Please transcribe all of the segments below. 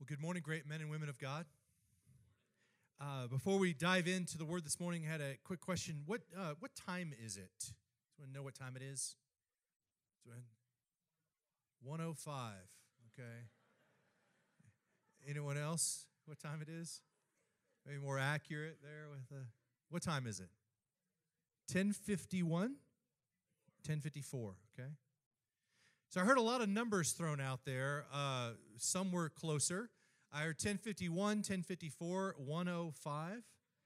Good morning, great men and women of God. Before we dive into the word this morning, I had a quick question. What time is it? Does anyone know what time it is? 1:05. Okay. Anyone else? What time it is? Maybe more accurate there with what time is it? 10:51? 10:54, okay. So I heard a lot of numbers thrown out there. Some were closer. I heard 10:51, 10:54, 1:05.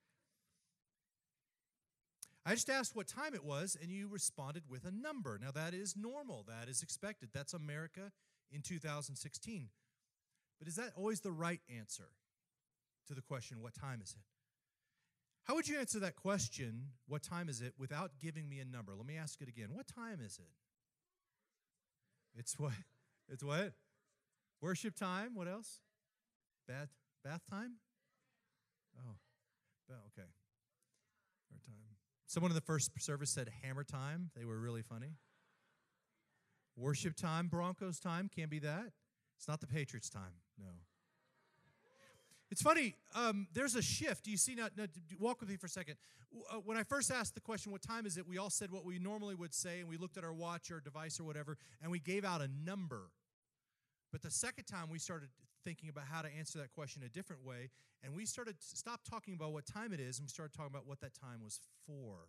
I just asked what time it was, and you responded with a number. Now, that is normal. That is expected. That's America in 2016. But is that always the right answer to the question, what time is it? How would you answer that question, what time is it, without giving me a number? Let me ask it again. What time is it? It's what? It's what? Worship time. What else? Bath time? Oh, okay. Our time. Someone in the first service said hammer time. They were really funny. Worship time, Broncos time. Can't be that. It's not the Patriots time. No. It's funny. There's a shift. You see, now walk with me for a second. When I first asked the question, what time is it, we all said what we normally would say, and we looked at our watch or device or whatever, and we gave out a number. But the second time, we started thinking about how to answer that question a different way, and we stopped talking about what time it is, and we started talking about what that time was for.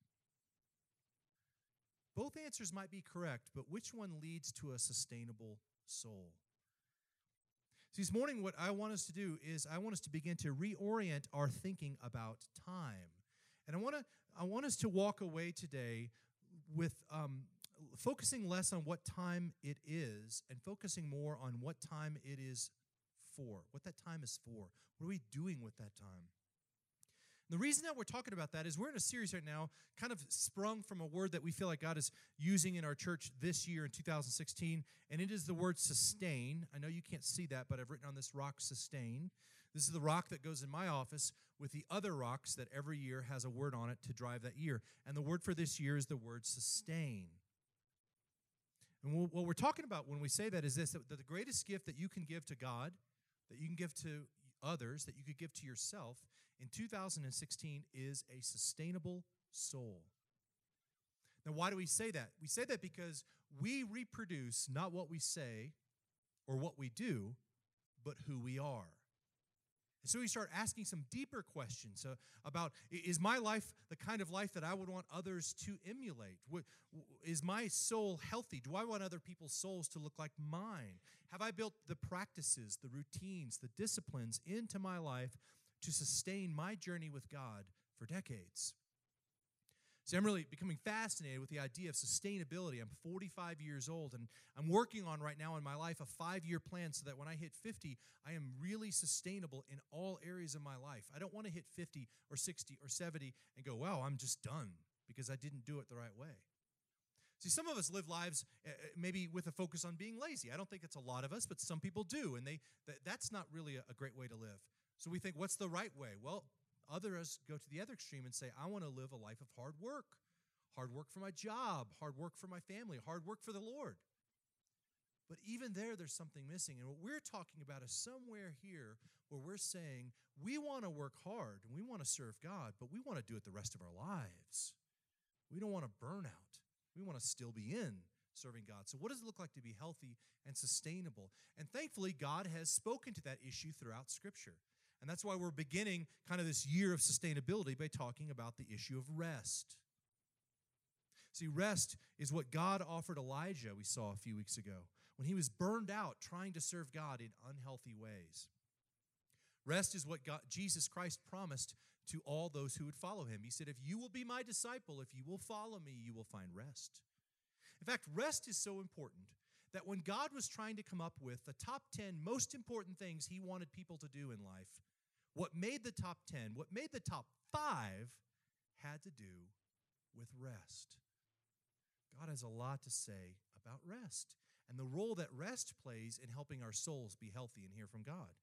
Both answers might be correct, but which one leads to a sustainable soul? So this morning, what I want us to do is I want us to begin to reorient our thinking about time. And I want us to walk away today with focusing less on what time it is and focusing more on what time it is for, what that time is for. What are we doing with that time? The reason that we're talking about that is we're in a series right now, kind of sprung from a word that we feel like God is using in our church this year in 2016, and it is the word sustain. I know you can't see that, but I've written on this rock, sustain. This is the rock that goes in my office with the other rocks that every year has a word on it to drive that year. And the word for this year is the word sustain. And what we're talking about when we say that is this, that the greatest gift that you can give to God, that you can give to others, that you could give to yourself in 2016 is a sustainable soul. Now, why do we say that? We say that because we reproduce not what we say or what we do, but who we are. And so we start asking some deeper questions about, is my life the kind of life that I would want others to emulate? Is my soul healthy? Do I want other people's souls to look like mine? Have I built the practices, the routines, the disciplines into my life to sustain my journey with God for decades? See, I'm really becoming fascinated with the idea of sustainability. I'm 45 years old, and I'm working on right now in my life a 5-year plan so that when I hit 50, I am really sustainable in all areas of my life. I don't want to hit 50 or 60 or 70 and go, wow, I'm just done because I didn't do it the right way. See, some of us live lives maybe with a focus on being lazy. I don't think it's a lot of us, but some people do, and that's not really a great way to live. So we think, what's the right way? Well, others go to the other extreme and say, I want to live a life of hard work for my job, hard work for my family, hard work for the Lord. But even there's something missing. And what we're talking about is somewhere here where we're saying we want to work hard and we want to serve God, but we want to do it the rest of our lives. We don't want to burn out. We want to still be in serving God. So what does it look like to be healthy and sustainable? And thankfully, God has spoken to that issue throughout Scripture. And that's why we're beginning kind of this year of sustainability by talking about the issue of rest. See, rest is what God offered Elijah, we saw a few weeks ago, when he was burned out trying to serve God in unhealthy ways. Rest is what Jesus Christ promised to all those who would follow him. He said, if you will be my disciple, if you will follow me, you will find rest. In fact, rest is so important that when God was trying to come up with the top 10 most important things he wanted people to do in life, what made the top 10, what made the top 5 had to do with rest. God has a lot to say about rest and the role that rest plays in helping our souls be healthy and hear from God.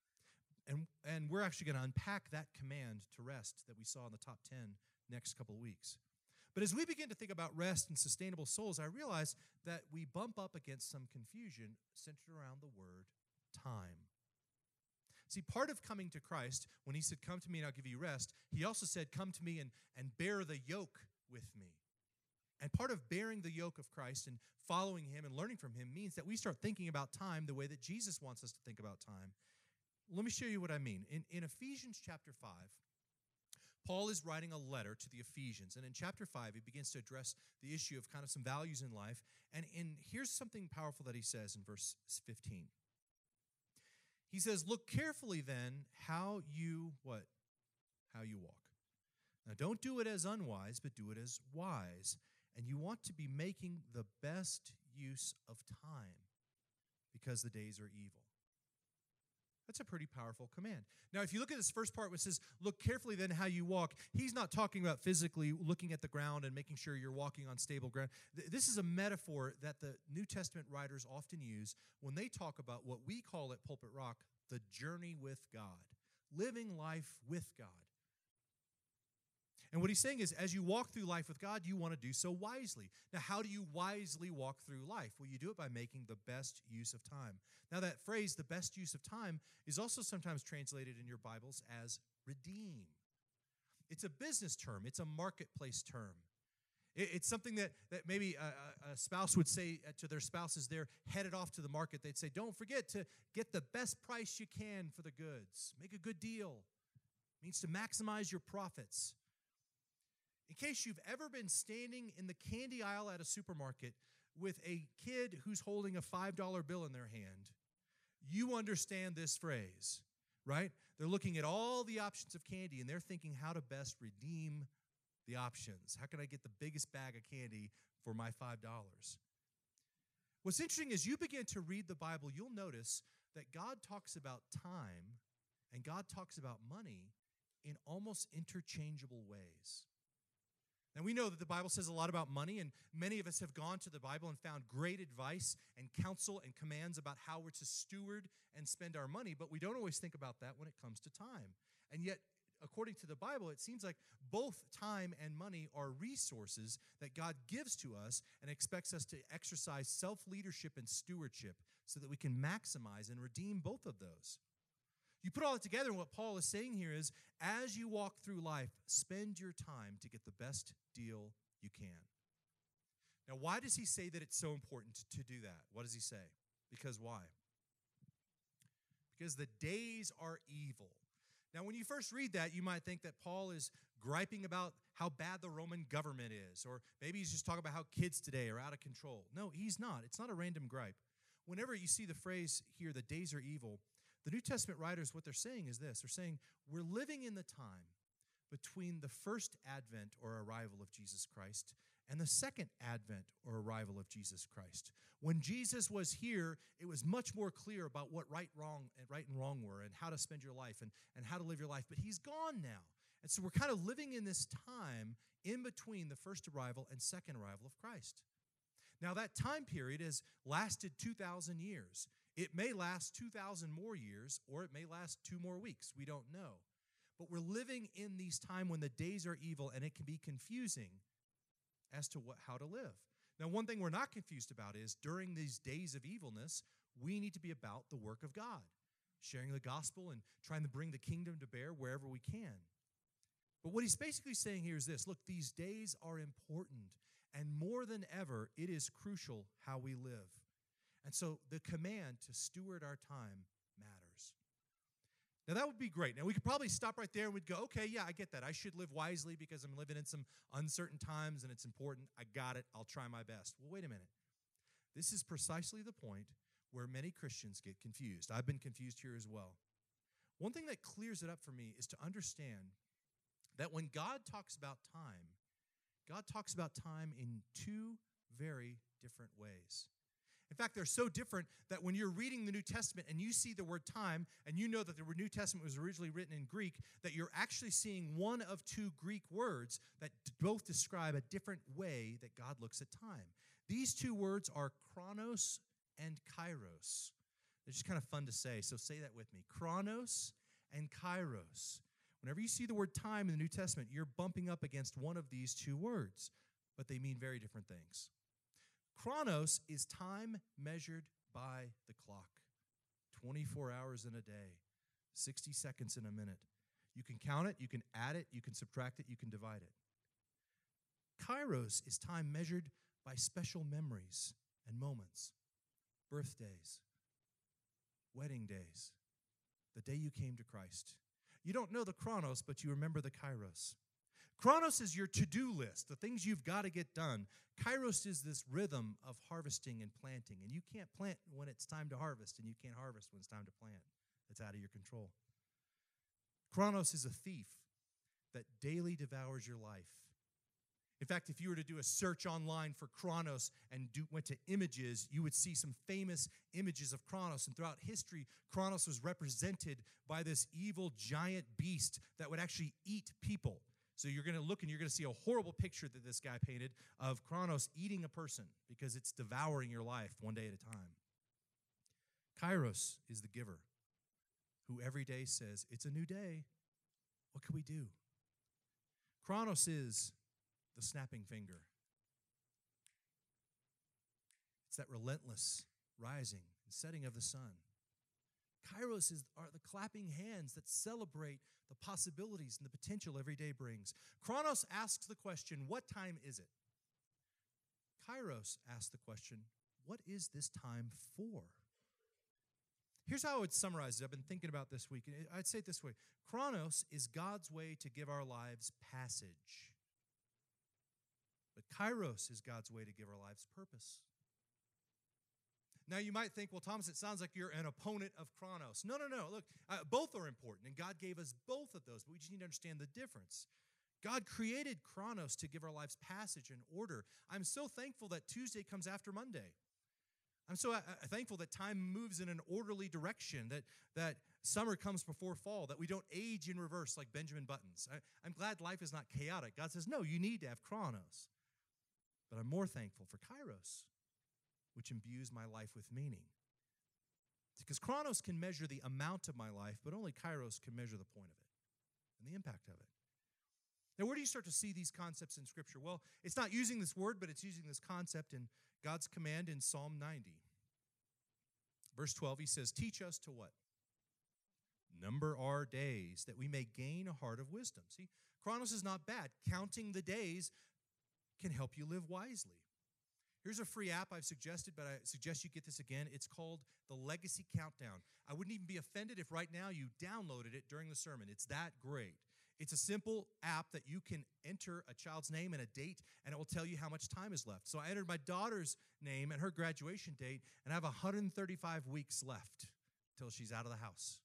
And we're actually going to unpack that command to rest that we saw in the top 10 next couple of weeks. But as we begin to think about rest and sustainable souls, I realize that we bump up against some confusion centered around the word time. See, part of coming to Christ, when he said, come to me and I'll give you rest, he also said, come to me and bear the yoke with me. And part of bearing the yoke of Christ and following him and learning from him means that we start thinking about time the way that Jesus wants us to think about time. Let me show you what I mean. In Ephesians chapter 5, Paul is writing a letter to the Ephesians. And in chapter 5, he begins to address the issue of kind of some values in life. And here's something powerful that he says in verse 15. He says, look carefully then how you, what? How you walk. Now don't do it as unwise, but do it as wise. And you want to be making the best use of time because the days are evil. That's a pretty powerful command. Now, if you look at this first part, which says, look carefully then how you walk, he's not talking about physically looking at the ground and making sure you're walking on stable ground. This is a metaphor that the New Testament writers often use when they talk about what we call at Pulpit Rock the journey with God, living life with God. And what he's saying is, as you walk through life with God, you want to do so wisely. Now, how do you wisely walk through life? Well, you do it by making the best use of time. Now, that phrase, the best use of time, is also sometimes translated in your Bibles as redeem. It's a business term. It's a marketplace term. It's something that maybe a spouse would say to their spouse as they're headed off to the market. They'd say, don't forget to get the best price you can for the goods. Make a good deal. It means to maximize your profits. In case you've ever been standing in the candy aisle at a supermarket with a kid who's holding a $5 bill in their hand, you understand this phrase, right? They're looking at all the options of candy, and they're thinking how to best redeem the options. How can I get the biggest bag of candy for my $5? What's interesting is you begin to read the Bible, you'll notice that God talks about time and God talks about money in almost interchangeable ways. And we know that the Bible says a lot about money, and many of us have gone to the Bible and found great advice and counsel and commands about how we're to steward and spend our money, but we don't always think about that when it comes to time. And yet, according to the Bible, it seems like both time and money are resources that God gives to us and expects us to exercise self-leadership and stewardship so that we can maximize and redeem both of those. You put all that together, and what Paul is saying here is, as you walk through life, spend your time to get the best deal you can. Now, why does he say that it's so important to do that? What does he say? Because why? Because the days are evil. Now, when you first read that, you might think that Paul is griping about how bad the Roman government is, or maybe he's just talking about how kids today are out of control. No, he's not. It's not a random gripe. Whenever you see the phrase here, the days are evil, the New Testament writers, what they're saying is this. They're saying, we're living in the time between the first advent or arrival of Jesus Christ and the second advent or arrival of Jesus Christ. When Jesus was here, it was much more clear about what right and wrong were and how to spend your life and how to live your life. But he's gone now. And so we're kind of living in this time in between the first arrival and second arrival of Christ. Now, that time period has lasted 2,000 years. It may last 2,000 more years, or it may last 2 more weeks. We don't know. But we're living in these times when the days are evil, and it can be confusing as to how to live. Now, one thing we're not confused about is during these days of evilness, we need to be about the work of God, sharing the gospel and trying to bring the kingdom to bear wherever we can. But what he's basically saying here is this. Look, these days are important, and more than ever, it is crucial how we live. And so the command to steward our time matters. Now, that would be great. Now, we could probably stop right there and we'd go, okay, yeah, I get that. I should live wisely because I'm living in some uncertain times and it's important. I got it. I'll try my best. Well, wait a minute. This is precisely the point where many Christians get confused. I've been confused here as well. One thing that clears it up for me is to understand that when God talks about time in 2 very different ways. In fact, they're so different that when you're reading the New Testament and you see the word time, and you know that the New Testament was originally written in Greek, that you're actually seeing one of 2 Greek words that both describe a different way that God looks at time. These 2 words are chronos and kairos. They're just kind of fun to say, so say that with me. Chronos and kairos. Whenever you see the word time in the New Testament, you're bumping up against one of these 2 words, but they mean very different things. Chronos is time measured by the clock, 24 hours in a day, 60 seconds in a minute. You can count it, you can add it, you can subtract it, you can divide it. Kairos is time measured by special memories and moments. Birthdays, wedding days, the day you came to Christ. You don't know the chronos, but you remember the kairos. Chronos is your to-do list, the things you've got to get done. Kairos is this rhythm of harvesting and planting, and you can't plant when it's time to harvest, and you can't harvest when it's time to plant. That's out of your control. Chronos is a thief that daily devours your life. In fact, if you were to do a search online for Chronos and went to images, you would see some famous images of Chronos. And throughout history, Chronos was represented by this evil giant beast that would actually eat people. So you're going to look and you're going to see a horrible picture that this guy painted of Chronos eating a person because it's devouring your life one day at a time. Kairos is the giver who every day says, it's a new day. What can we do? Chronos is the snapping finger. It's that relentless rising and setting of the sun. Kairos are the clapping hands that celebrate the possibilities and the potential every day brings. Chronos asks the question, what time is it? Kairos asks the question, what is this time for? Here's how I would summarize it. I've been thinking about this week. I'd say it this way. Chronos is God's way to give our lives passage. But Kairos is God's way to give our lives purpose. Now, you might think, well, Thomas, it sounds like you're an opponent of Chronos. No. Look, both are important, and God gave us both of those, but we just need to understand the difference. God created Chronos to give our lives passage and order. I'm so thankful that Tuesday comes after Monday. I'm so thankful that time moves in an orderly direction, that summer comes before fall, that we don't age in reverse like Benjamin Buttons. I'm glad life is not chaotic. God says, no, you need to have Chronos. But I'm more thankful for Kairos, which imbues my life with meaning. Because Chronos can measure the amount of my life, but only Kairos can measure the point of it and the impact of it. Now, where do you start to see these concepts in Scripture? Well, it's not using this word, but it's using this concept in God's command in Psalm 90. Verse 12, he says, teach us to what? Number our days, that we may gain a heart of wisdom. See, Chronos is not bad. Counting the days can help you live wisely. Here's a free app I've suggested, but I suggest you get this again. It's called the Legacy Countdown. I wouldn't even be offended if right now you downloaded it during the sermon. It's that great. It's a simple app that you can enter a child's name and a date, and it will tell you how much time is left. So I entered my daughter's name and her graduation date, and I have 135 weeks left till she's out of the house.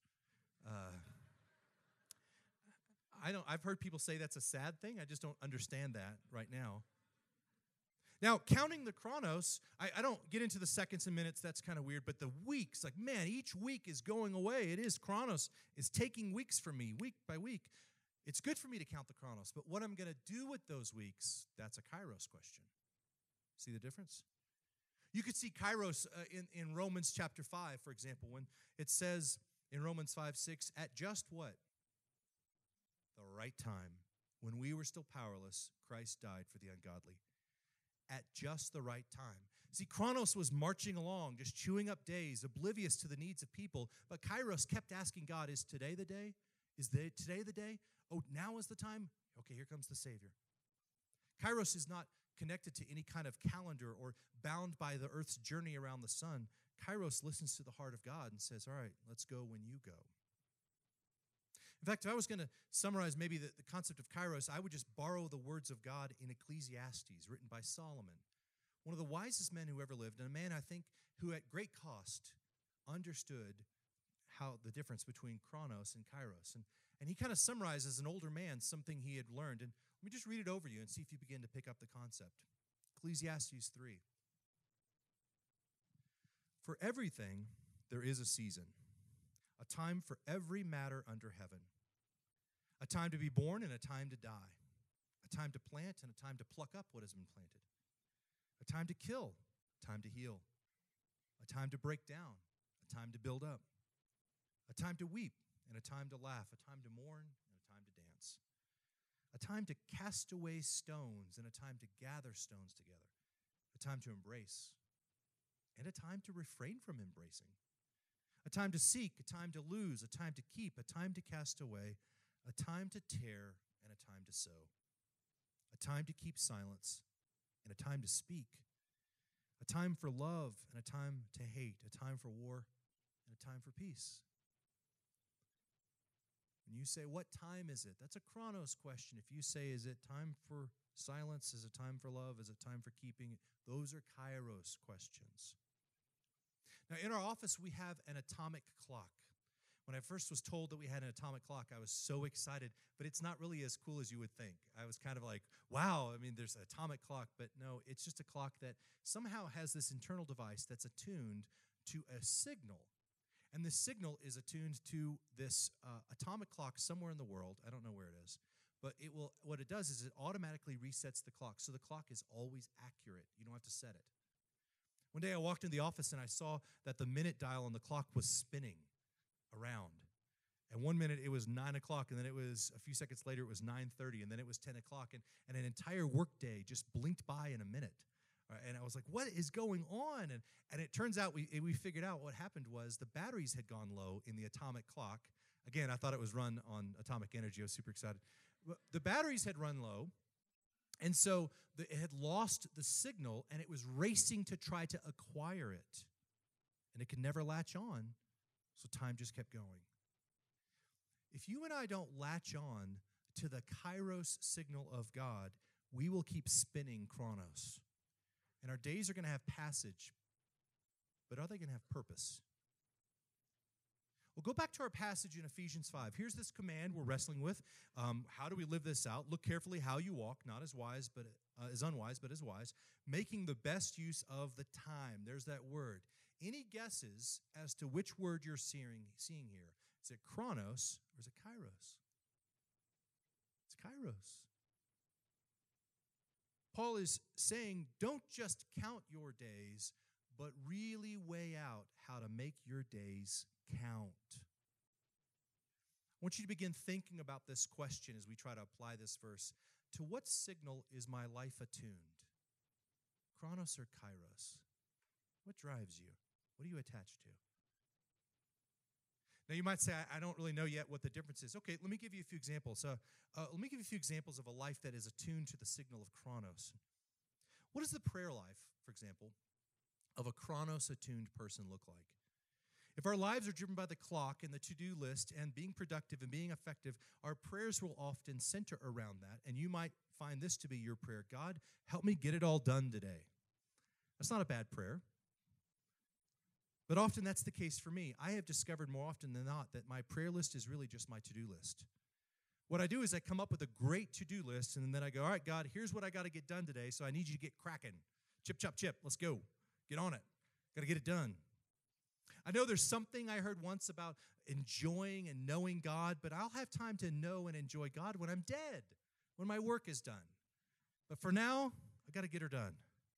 I've heard people say that's a sad thing. I just don't understand that right now. Now, counting the Chronos, I don't get into the seconds and minutes. That's kind of weird. But the weeks, like, man, each week is going away. It is. Chronos is taking weeks from me, week by week. It's good for me to count the Chronos. But what I'm going to do with those weeks, that's a Kairos question. See the difference? You could see Kairos in Romans chapter 5, for example, when it says in Romans 5:6, at just what? The right time. When we were still powerless, Christ died for the ungodly. At just the right time. See, Chronos was marching along, just chewing up days, oblivious to the needs of people. But Kairos kept asking God, is today the day? Is today the day? Oh, now is the time? Okay, here comes the Savior. Kairos is not connected to any kind of calendar or bound by the earth's journey around the sun. Kairos listens to the heart of God and says, all right, let's go when you go. In fact, if I was going to summarize maybe the concept of Kairos, I would just borrow the words of God in Ecclesiastes, written by Solomon, one of the wisest men who ever lived, and a man, I think, who at great cost understood how the difference between Chronos and Kairos. And he kind of summarizes, as an older man, something he had learned. And let me just read it over you and see if you begin to pick up the concept. Ecclesiastes 3. For everything there is a season, a time for every matter under heaven, a time to be born and a time to die, a time to plant and a time to pluck up what has been planted, a time to kill, a time to heal, a time to break down, a time to build up, a time to weep and a time to laugh, a time to mourn and a time to dance, a time to cast away stones and a time to gather stones together, a time to embrace and a time to refrain from embracing, a time to seek, a time to lose, a time to keep, a time to cast away, a time to tear, and a time to sow, a time to keep silence, and a time to speak, a time for love, and a time to hate, a time for war, and a time for peace. When you say, what time is it? That's a chronos question. If you say, is it time for silence? Is it time for love? Is it time for keeping? Those are kairos questions. Now, in our office, we have an atomic clock. When I first was told that we had an atomic clock, I was so excited, but it's not really as cool as you would think. I was kind of like, wow, I mean, there's an atomic clock, but no, it's just a clock that somehow has this internal device that's attuned to a signal. And this signal is attuned to this atomic clock somewhere in the world. I don't know where it is, but what it does is it automatically resets the clock, so the clock is always accurate. You don't have to set it. One day I walked into the office and I saw that the minute dial on the clock was spinning around. And 1 minute it was 9 o'clock, and then it was a few seconds later it was 9:30, and then it was 10 o'clock, and an entire workday just blinked by in a minute. And I was like, what is going on? And it turns out we figured out what happened was the batteries had gone low in the atomic clock. Again, I thought it was run on atomic energy. I was super excited. But the batteries had run low, and so it had lost the signal, and it was racing to try to acquire it. And it could never latch on, so time just kept going. If you and I don't latch on to the kairos signal of God, we will keep spinning chronos. And our days are going to have passage, but are they going to have purpose? Well, go back to our passage in Ephesians 5. Here's this command we're wrestling with. How do we live this out? Look carefully how you walk, not as wise, but as unwise, but as wise, making the best use of the time. There's that word. Any guesses as to which word you're seeing here? Is it chronos or is it kairos? It's kairos. Paul is saying, don't just count your days, but really weigh out how to make your days count. I want you to begin thinking about this question as we try to apply this verse. To what signal is my life attuned? Chronos or kairos? What drives you? What are you attached to? Now, you might say, I don't really know yet what the difference is. Okay, let me give you a few examples. Let me give you a few examples of a life that is attuned to the signal of chronos. What does the prayer life, for example, of a chronos-attuned person look like? If our lives are driven by the clock and the to-do list and being productive and being effective, our prayers will often center around that, and you might find this to be your prayer. God, help me get it all done today. That's not a bad prayer. But often that's the case for me. I have discovered more often than not that my prayer list is really just my to-do list. What I do is I come up with a great to-do list, and then I go, all right, God, here's what I got to get done today, so I need you to get cracking. Chip, chop, chip. Let's go. Get on it. Got to get it done. I know there's something I heard once about enjoying and knowing God, but I'll have time to know and enjoy God when I'm dead, when my work is done. But for now, I got to get her done.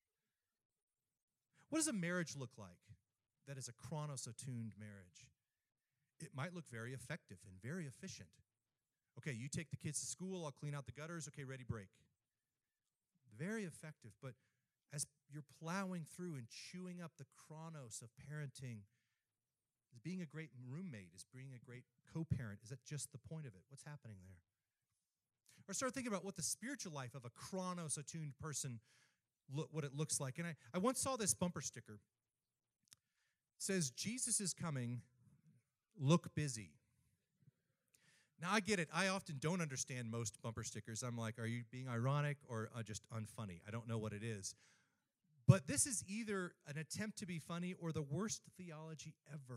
What does a marriage look like that is a chronos-attuned marriage? It might look very effective and very efficient. Okay, you take the kids to school, I'll clean out the gutters, okay, ready, break. Very effective, but as you're plowing through and chewing up the chronos of parenting, is being a great roommate, is being a great co-parent, is that just the point of it? What's happening there? Or start thinking about what the spiritual life of a chronos-attuned person, what it looks like. And I once saw this bumper sticker. It says, Jesus is coming, look busy. Now, I get it. I often don't understand most bumper stickers. I'm like, are you being ironic or just unfunny? I don't know what it is. But this is either an attempt to be funny or the worst theology ever.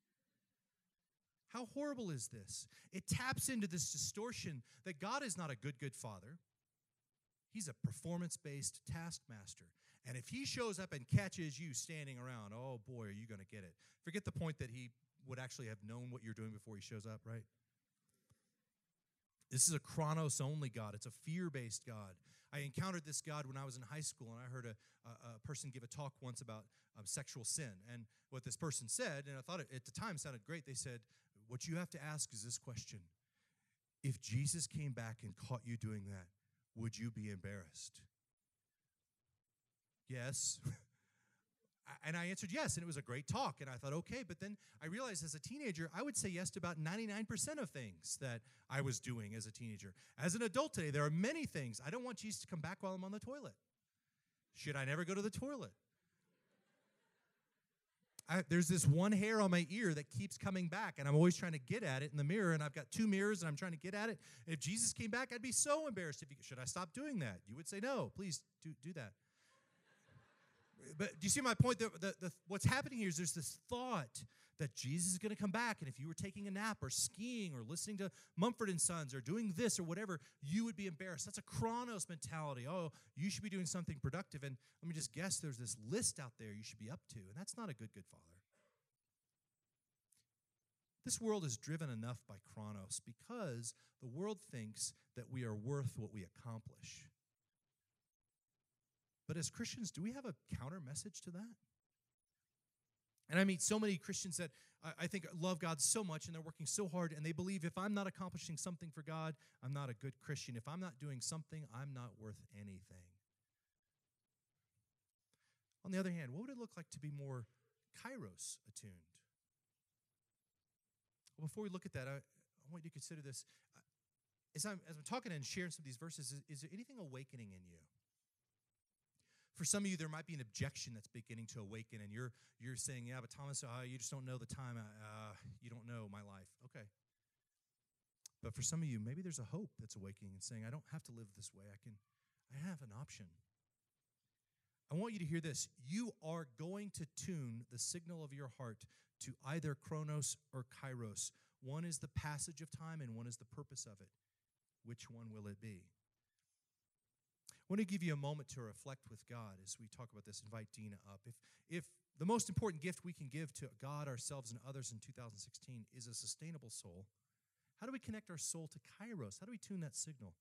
How horrible is this? It taps into this distortion that God is not a good father. He's a performance-based taskmaster. And if he shows up and catches you standing around, oh boy, are you going to get it. Forget the point that he would actually have known what you're doing before he shows up, right? This is a chronos-only God. It's a fear-based God. I encountered this God when I was in high school, and I heard a person give a talk once about sexual sin. And what this person said, and I thought it at the time sounded great, they said, what you have to ask is this question. If Jesus came back and caught you doing that, would you be embarrassed? Yes. And I answered yes, and it was a great talk. And I thought, okay, but then I realized as a teenager, I would say yes to about 99% of things that I was doing as a teenager. As an adult today, there are many things. I don't want Jesus to come back while I'm on the toilet. Should I never go to the toilet? There's this one hair on my ear that keeps coming back, and I'm always trying to get at it in the mirror, and I've got 2 mirrors, and I'm trying to get at it. And if Jesus came back, I'd be so embarrassed. Should I stop doing that? You would say, no, please do that. But do you see my point? What's happening here is there's this thought that Jesus is going to come back, and if you were taking a nap or skiing or listening to Mumford & Sons or doing this or whatever, you would be embarrassed. That's a Chronos mentality. Oh, you should be doing something productive, and let me just guess, there's this list out there you should be up to, and that's not a good father. This world is driven enough by Chronos because the world thinks that we are worth what we accomplish. But as Christians, do we have a counter message to that? And I meet so many Christians that I think love God so much, and they're working so hard, and they believe if I'm not accomplishing something for God, I'm not a good Christian. If I'm not doing something, I'm not worth anything. On the other hand, what would it look like to be more Kairos attuned? Well, before we look at that, I want you to consider this. As I'm talking and sharing some of these verses, is there anything awakening in you? For some of you, there might be an objection that's beginning to awaken, and you're saying, yeah, but Thomas, you just don't know the time. You don't know my life. Okay. But for some of you, maybe there's a hope that's awakening and saying, I don't have to live this way. I have an option. I want you to hear this. You are going to tune the signal of your heart to either Chronos or Kairos. One is the passage of time, and one is the purpose of it. Which one will it be? I want to give you a moment to reflect with God as we talk about this. Invite Dina up. If the most important gift we can give to God, ourselves, and others in 2016 is a sustainable soul, how do we connect our soul to Kairos? How do we tune that signal?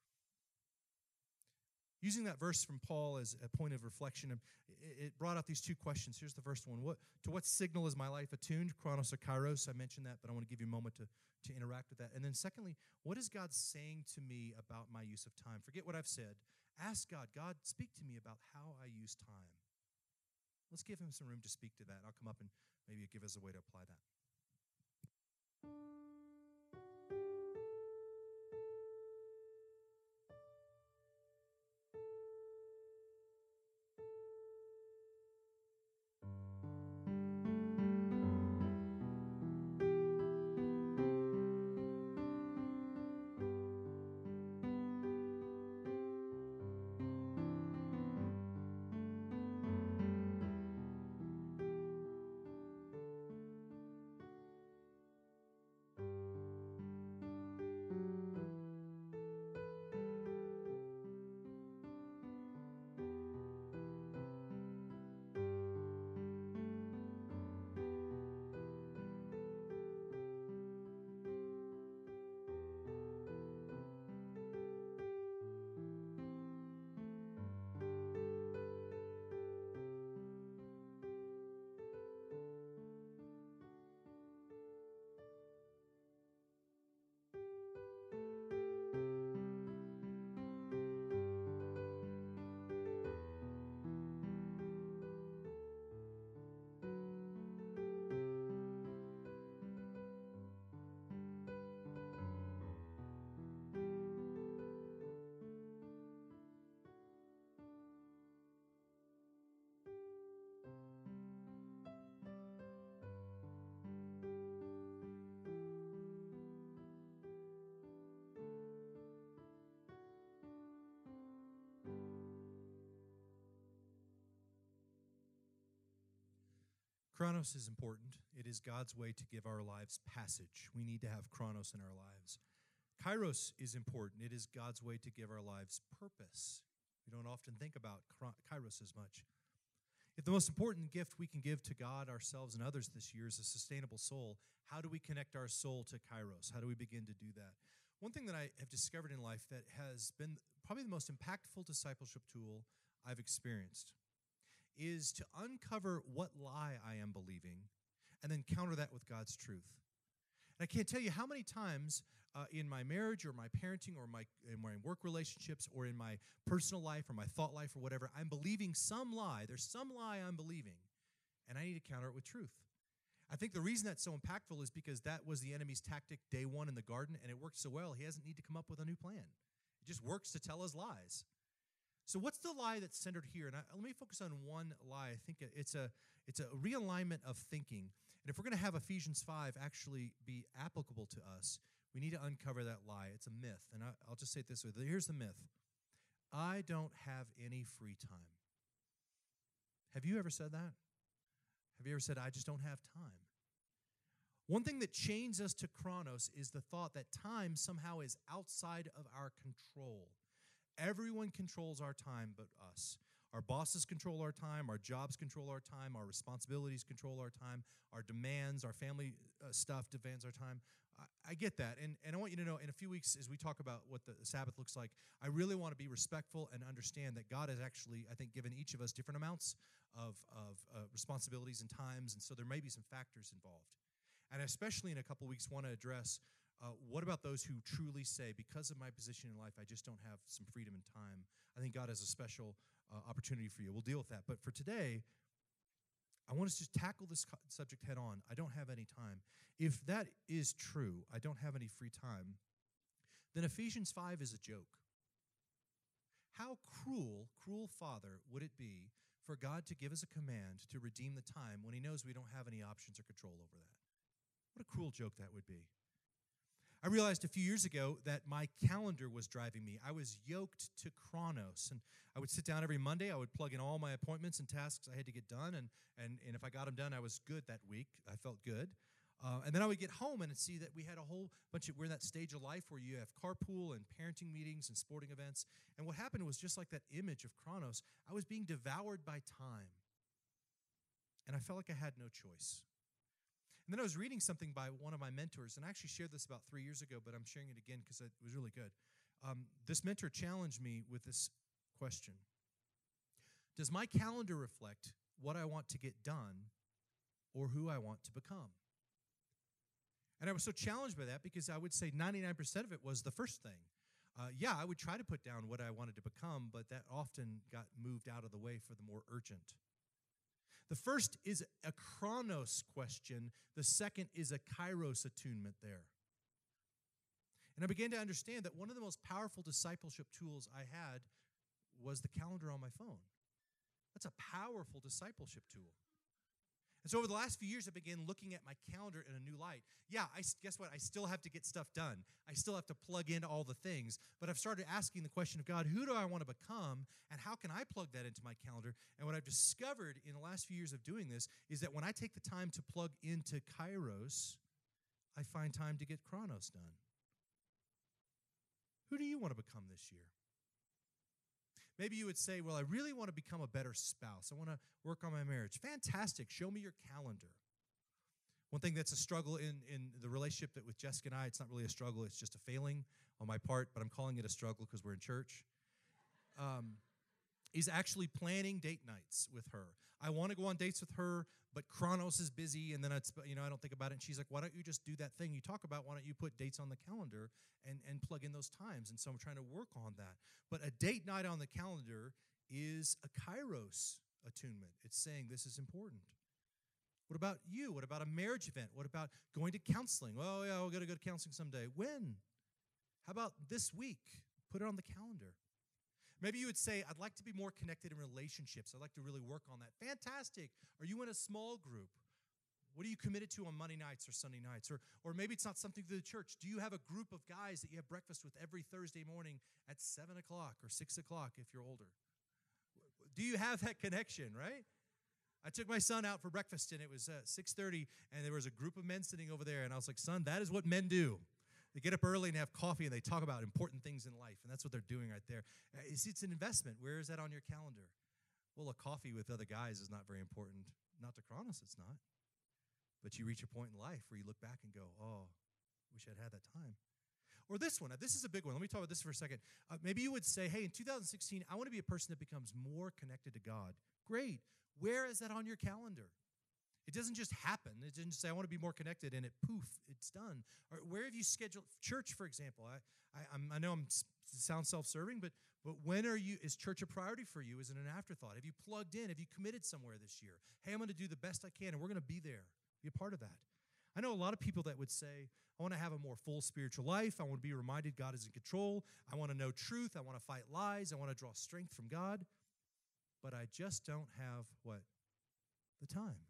Using that verse from Paul as a point of reflection, it brought out these 2 questions. Here's the first one. To what signal is my life attuned, Chronos or Kairos? I mentioned that, but I want to give you a moment to interact with that. And then secondly, what is God saying to me about my use of time? Forget what I've said. Ask God, speak to me about how I use time. Let's give him some room to speak to that. I'll come up and maybe give us a way to apply that. Chronos is important. It is God's way to give our lives passage. We need to have Chronos in our lives. Kairos is important. It is God's way to give our lives purpose. We don't often think about Kairos as much. If the most important gift we can give to God, ourselves, and others this year is a sustainable soul, how do we connect our soul to Kairos? How do we begin to do that? One thing that I have discovered in life that has been probably the most impactful discipleship tool I've experienced is to uncover what lie I am believing and then counter that with God's truth. And I can't tell you how many times in my marriage or my parenting or in my work relationships or in my personal life or my thought life or whatever, I'm believing some lie. There's some lie I'm believing. and I need to counter it with truth. I think the reason that's so impactful is because that was the enemy's tactic day one in the garden, and it worked so well, he doesn't need to come up with a new plan. It just works to tell us lies. So what's the lie that's centered here? And let me focus on one lie. I think it's a realignment of thinking. And if we're going to have Ephesians 5 actually be applicable to us, we need to uncover that lie. It's a myth. And I'll just say it this way. Here's the myth. I don't have any free time. Have you ever said that? Have you ever said, I just don't have time? One thing that chains us to Chronos is the thought that time somehow is outside of our control. Everyone controls our time but us. Our bosses control our time, our jobs control our time, our responsibilities control our time, our demands, our family stuff demands our time. I get that, and I want you to know, in a few weeks, as we talk about what the Sabbath looks like, I really want to be respectful and understand that God has actually, I think, given each of us different amounts of responsibilities and times, and so there may be some factors involved. And especially in a couple weeks, want to address what about those who truly say, because of my position in life, I just don't have some freedom and time. I think God has a special opportunity for you. We'll deal with that. But for today, I want us to tackle this subject head on. I don't have any time. If that is true, I don't have any free time, then Ephesians 5 is a joke. How cruel Father, would it be for God to give us a command to redeem the time when he knows we don't have any options or control over that? What a cruel joke that would be. I realized a few years ago that my calendar was driving me. I was yoked to Chronos, and I would sit down every Monday. I would plug in all my appointments and tasks I had to get done, and if I got them done, I was good that week. I felt good. And then I would get home and see that we had a whole bunch of, we're in that stage of life where you have carpool and parenting meetings and sporting events. And what happened was just like that image of Chronos, I was being devoured by time. And I felt like I had no choice. And then I was reading something by one of my mentors, and I actually shared this about 3 years ago, but I'm sharing it again because it was really good. This mentor challenged me with this question. Does my calendar reflect what I want to get done or who I want to become? And I was so challenged by that because I would say 99% of it was the first thing. I would try to put down what I wanted to become, but that often got moved out of the way for the more urgent. The first is a Chronos question. The second is a Kairos attunement there. And I began to understand that one of the most powerful discipleship tools I had was the calendar on my phone. That's a powerful discipleship tool. And so over the last few years, I began looking at my calendar in a new light. Guess what? I still have to get stuff done. I still have to plug in all the things. But I've started asking the question of God, who do I want to become, and how can I plug that into my calendar? And what I've discovered in the last few years of doing this is that when I take the time to plug into Kairos, I find time to get Chronos done. Who do you want to become this year? Maybe you would say, well, I really want to become a better spouse. I want to work on my marriage. Fantastic. Show me your calendar. One thing that's a struggle in the relationship that with Jessica and I, it's not really a struggle. It's just a failing on my part, but I'm calling it a struggle because we're in church, is actually planning date nights with her. I want to go on dates with her, but Chronos is busy, and then I don't think about it. And she's like, why don't you just do that thing you talk about? Why don't you put dates on the calendar and plug in those times? And so I'm trying to work on that. But a date night on the calendar is a Kairos attunement. It's saying this is important. What about you? What about a marriage event? What about going to counseling? Oh, yeah, we're going to go to counseling someday. When? How about this week? Put it on the calendar. Maybe you would say, I'd like to be more connected in relationships. I'd like to really work on that. Fantastic. Are you in a small group? What are you committed to on Monday nights or Sunday nights? Or maybe it's not something to the church. Do you have a group of guys that you have breakfast with every Thursday morning at 7 o'clock or 6 o'clock if you're older? Do you have that connection, right? I took my son out for breakfast, and it was 6:30, and there was a group of men sitting over there, and I was like, son, that is what men do. They get up early and have coffee, and they talk about important things in life, and that's what they're doing right there. It's an investment. Where is that on your calendar? Well, a coffee with other guys is not very important. Not to Chronos, it's not. But you reach a point in life where you look back and go, oh, wish I'd had that time. Or this one. This is a big one. Let me talk about this for a second. Maybe you would say, hey, in 2016, I want to be a person that becomes more connected to God. Great. Where is that on your calendar? It doesn't just happen. It doesn't say, I want to be more connected, and it's done. Or where have you scheduled church, for example? I know it sounds self-serving, but But is church a priority for you? Is it an afterthought? Have you plugged in? Have you committed somewhere this year? Hey, I'm going to do the best I can, and we're going to be there. Be a part of that. I know a lot of people that would say, I want to have a more full spiritual life. I want to be reminded God is in control. I want to know truth. I want to fight lies. I want to draw strength from God. But I just don't have what? The time.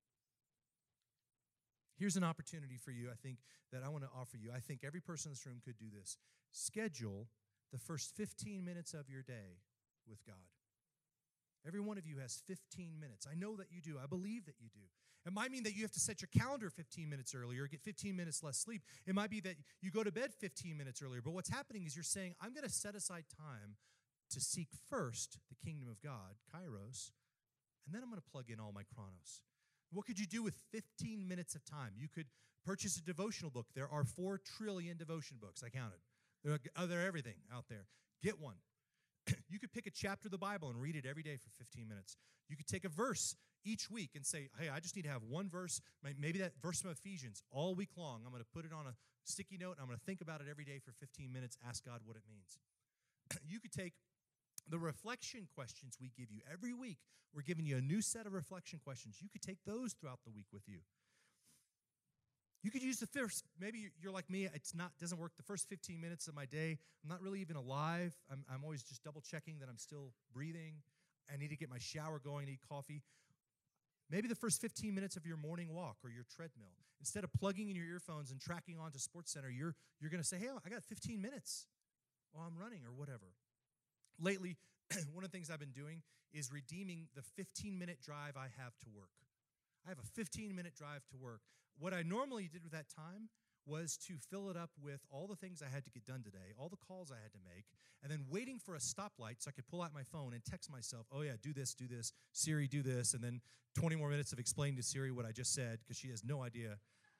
Here's an opportunity for you, I think, that I want to offer you. I think every person in this room could do this. Schedule the first 15 minutes of your day with God. Every one of you has 15 minutes. I know that you do. I believe that you do. It might mean that you have to set your calendar 15 minutes earlier, get 15 minutes less sleep. It might be that you go to bed 15 minutes earlier. But what's happening is you're saying, I'm going to set aside time to seek first the kingdom of God, Kairos, and then I'm going to plug in all my chronos. What could you do with 15 minutes of time? You could purchase a devotional book. There are 4 trillion devotion books. I counted. They're everything out there. Get one. You could pick a chapter of the Bible and read it every day for 15 minutes. You could take a verse each week and say, hey, I just need to have one verse, maybe that verse from Ephesians, all week long. I'm going to put it on a sticky note, and I'm going to think about it every day for 15 minutes, ask God what it means. You could take the reflection questions we give you every week. We're giving you a new set of reflection questions. You could take those throughout the week with you. You could use the first, maybe you're like me, doesn't work the first 15 minutes of my day. I'm not really even alive. I'm always just double checking that I'm still breathing. I need to get my shower going, I need coffee. Maybe the first 15 minutes of your morning walk or your treadmill. Instead of plugging in your earphones and tracking onto SportsCenter, you're going to say, hey, I got 15 minutes while I'm running or whatever. Lately, one of the things I've been doing is redeeming the 15-minute drive I have to work. I have a 15-minute drive to work. What I normally did with that time was to fill it up with all the things I had to get done today, all the calls I had to make, and then waiting for a stoplight so I could pull out my phone and text myself, oh yeah, do this, Siri, do this, and then 20 more minutes of explaining to Siri what I just said because she has no idea.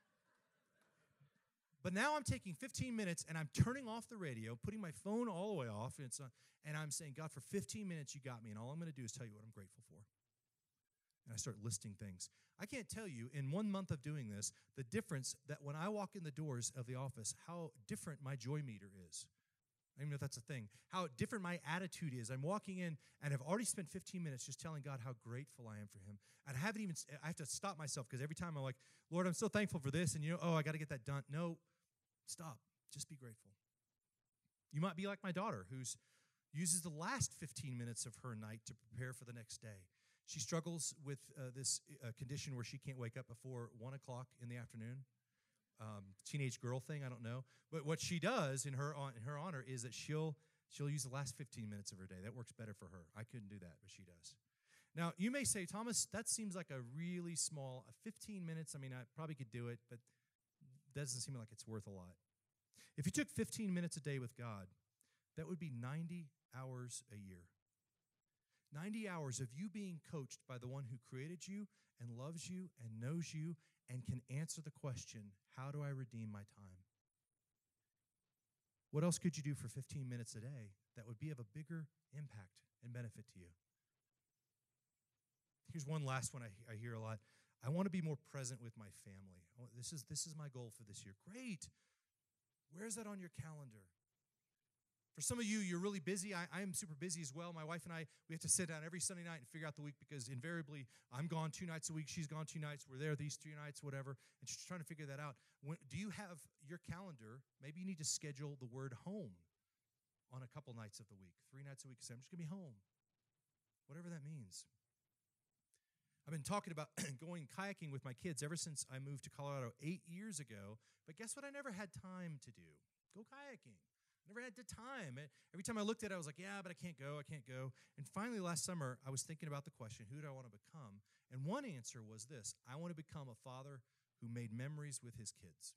But now I'm taking 15 minutes and I'm turning off the radio, putting my phone all the way off, and I'm saying, God, for 15 minutes you got me, and all I'm going to do is tell you what I'm grateful for. And I start listing things. I can't tell you, in 1 month of doing this, the difference that when I walk in the doors of the office, how different my joy meter is. I don't even know if that's a thing. How different my attitude is. I'm walking in and have already spent 15 minutes just telling God how grateful I am for him. And I have to stop myself because every time I'm like, Lord, I'm so thankful for this. And I got to get that done. No, stop. Just be grateful. You might be like my daughter who uses the last 15 minutes of her night to prepare for the next day. She struggles with this condition where she can't wake up before 1 o'clock in the afternoon. Teenage girl thing, I don't know. But what she does in her honor is that she'll use the last 15 minutes of her day. That works better for her. I couldn't do that, but she does. Now, you may say, Thomas, that seems like a really small, 15 minutes. I mean, I probably could do it, but it doesn't seem like it's worth a lot. If you took 15 minutes a day with God, that would be 90 hours a year. 90 hours of you being coached by the one who created you and loves you and knows you and can answer the question, how do I redeem my time? What else could you do for 15 minutes a day that would be of a bigger impact and benefit to you? Here's one last one I hear a lot. I want to be more present with my family. This is my goal for this year. Great. Where's that on your calendar? For some of you, you're really busy. I am super busy as well. My wife and I, we have to sit down every Sunday night and figure out the week because invariably I'm gone 2 nights a week. She's gone 2 nights. We're there these 3 nights, whatever. And she's trying to figure that out. Do you have your calendar? Maybe you need to schedule the word home on a couple nights of the week, 3 nights a week. Say, I'm just going to be home, whatever that means. I've been talking about going kayaking with my kids ever since I moved to Colorado 8 years ago. But guess what I never had time to do? Go kayaking. Never had the time. Every time I looked at it, I was like, yeah, but I can't go. And finally, last summer, I was thinking about the question, who do I want to become? And one answer was this: I want to become a father who made memories with his kids.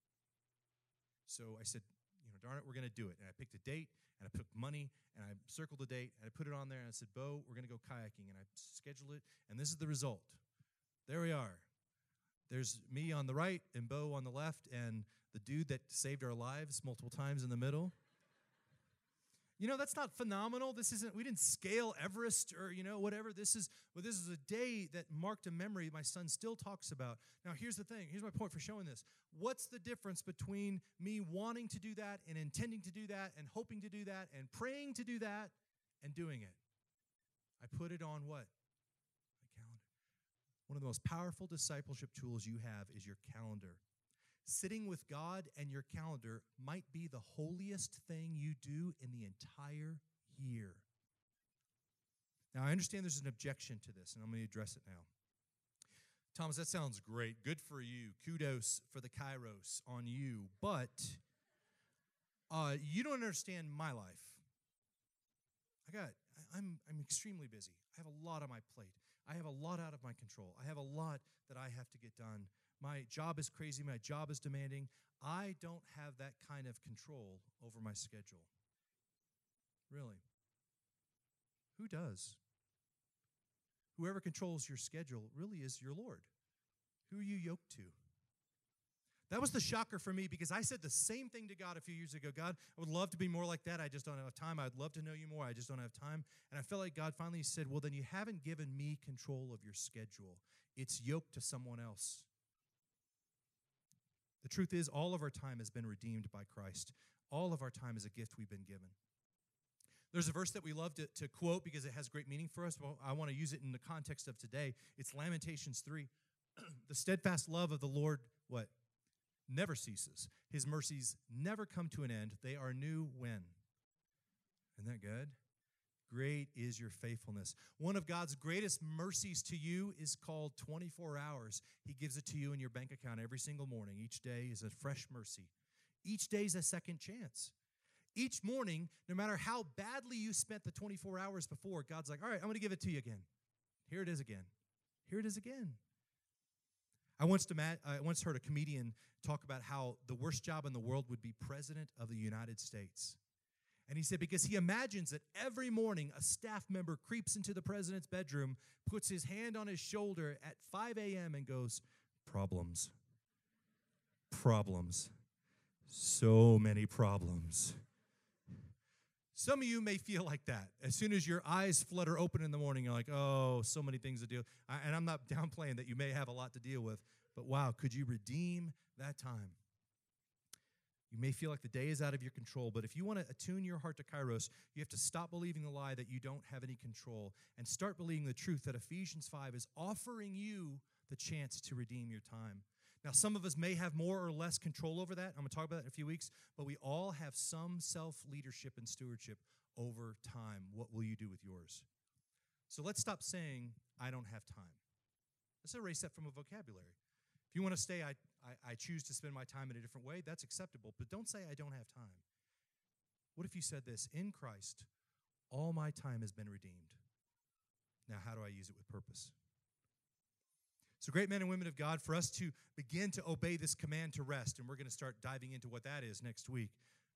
So I said, darn it, we're going to do it. And I picked a date, and I put money, and I circled the date, and I put it on there, and I said, Bo, we're going to go kayaking. And I scheduled it, and this is the result. There we are. There's me on the right and Bo on the left, and the dude that saved our lives multiple times in the middle. That's not phenomenal. We didn't scale Everest or, whatever. This is a day that marked a memory my son still talks about. Now, here's the thing. Here's my point for showing this. What's the difference between me wanting to do that and intending to do that and hoping to do that and praying to do that and doing it? I put it on what? My calendar. One of the most powerful discipleship tools you have is your calendar. Sitting with God and your calendar might be the holiest thing you do in the entire year. Now, I understand there's an objection to this, and I'm going to address it now. Thomas, that sounds great. Good for you. Kudos for the Kairos on you. But you don't understand my life. I'm extremely busy. I have a lot on my plate. I have a lot out of my control. I have a lot that I have to get done. My job is crazy. My job is demanding. I don't have that kind of control over my schedule. Really. Who does? Whoever controls your schedule really is your Lord. Who are you yoked to? That was the shocker for me because I said the same thing to God a few years ago. God, I would love to be more like that. I just don't have time. I'd love to know you more. I just don't have time. And I felt like God finally said, well, then you haven't given me control of your schedule. It's yoked to someone else. The truth is, all of our time has been redeemed by Christ. All of our time is a gift we've been given. There's a verse that we love to quote because it has great meaning for us. Well, I want to use it in the context of today. It's Lamentations 3. The steadfast love of the Lord, what? Never ceases. His mercies never come to an end. They are new when? Isn't that good? Great is your faithfulness. One of God's greatest mercies to you is called 24 hours. He gives it to you in your bank account every single morning. Each day is a fresh mercy. Each day is a second chance. Each morning, no matter how badly you spent the 24 hours before, God's like, all right, I'm going to give it to you again. Here it is again. Here it is again. I once heard a comedian talk about how the worst job in the world would be president of the United States. And he said, because he imagines that every morning a staff member creeps into the president's bedroom, puts his hand on his shoulder at 5 a.m. and goes, problems, problems, so many problems. Some of you may feel like that. As soon as your eyes flutter open in the morning, you're like, oh, so many things to do. And I'm not downplaying that you may have a lot to deal with, but wow, could you redeem that time? You may feel like the day is out of your control, but if you want to attune your heart to Kairos, you have to stop believing the lie that you don't have any control and start believing the truth that Ephesians 5 is offering you the chance to redeem your time. Now, some of us may have more or less control over that. I'm going to talk about that in a few weeks, but we all have some self-leadership and stewardship over time. What will you do with yours? So let's stop saying, I don't have time. Let's erase that from a vocabulary. If you want to say, I choose to spend my time in a different way, that's acceptable, but don't say I don't have time. What if you said this? In Christ, all my time has been redeemed. Now, how do I use it with purpose? So great men and women of God, for us to begin to obey this command to rest, and we're going to start diving into what that is next week,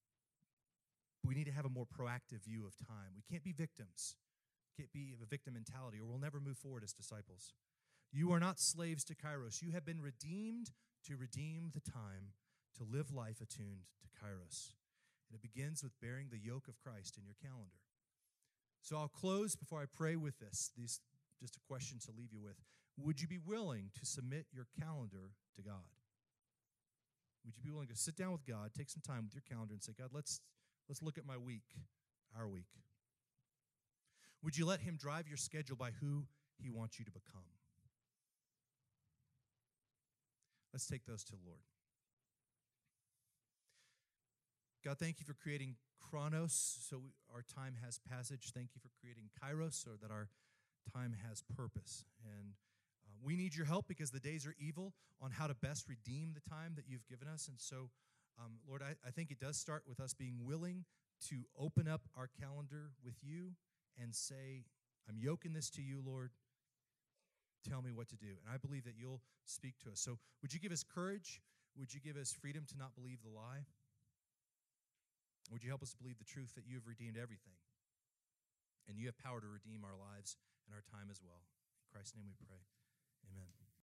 we need to have a more proactive view of time. We can't be victims. Can't be a victim mentality, or we'll never move forward as disciples. You are not slaves to Kairos. You have been redeemed to redeem the time, to live life attuned to Kairos. And it begins with bearing the yoke of Christ in your calendar. So I'll close before I pray with this. These just a question to leave you with. Would you be willing to submit your calendar to God? Would you be willing to sit down with God, take some time with your calendar and say, God, let's look at my week, our week. Would you let him drive your schedule by who he wants you to become? Let's take those to the Lord. God, thank you for creating chronos so our time has passage. Thank you for creating kairos so that our time has purpose. And we need your help because the days are evil on how to best redeem the time that you've given us. And so, Lord, I think it does start with us being willing to open up our calendar with you and say, I'm yoking this to you, Lord. Tell me what to do. And I believe that you'll speak to us. So would you give us courage? Would you give us freedom to not believe the lie? Would you help us believe the truth that you have redeemed everything? And you have power to redeem our lives and our time as well. In Christ's name we pray. Amen.